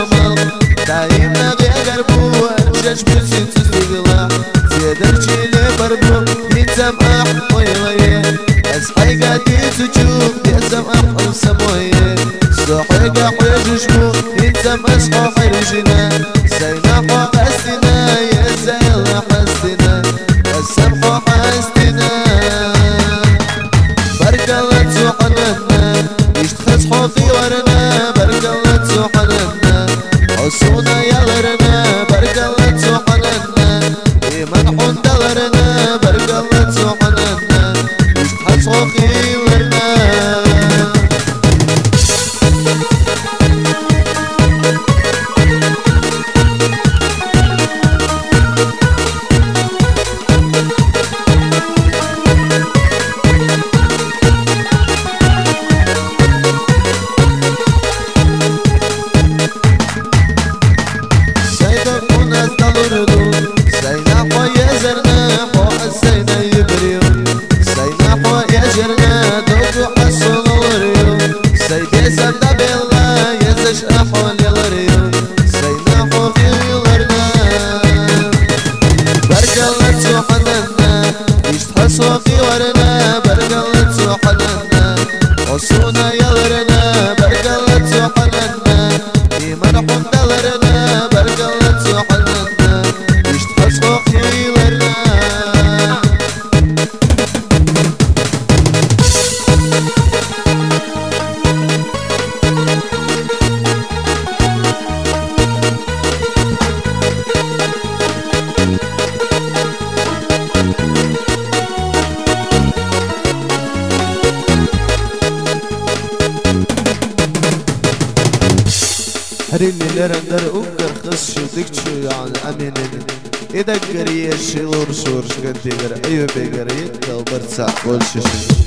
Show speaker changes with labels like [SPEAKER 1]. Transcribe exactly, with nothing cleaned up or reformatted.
[SPEAKER 1] شمال دايما غير بو جاش بسيت تستغلا زيادر شيلي بربو ينزم اح ويلي اصحي قادي تشوف ينزم اح وسمويه صحي قاحي جشمو ينزم اصحو حرجنا زينا حقستنا يا زيلا حستنا السمحو حستنا بارك الله تسوحنا يشتخص حوثي ورنا بارك الله تسوحنا حسونا يالرنا بارك الله تسوحنا إيمان حون دلرنا بارك الله تسوحنا يشتخص حوثي ورنا صوفي ورنا بارك الله تسوحنا وصونا يلرنا بارك الله تسوحنا إيمان حون دلرنا بارك الله تسوحنا يشتحى صوفي ورنا هريني لرندر اوكر خص شدك شو يعني امينين اذا قريه شي لور شورش قد يقر ايوه بيقر يكتل برتسع كل شي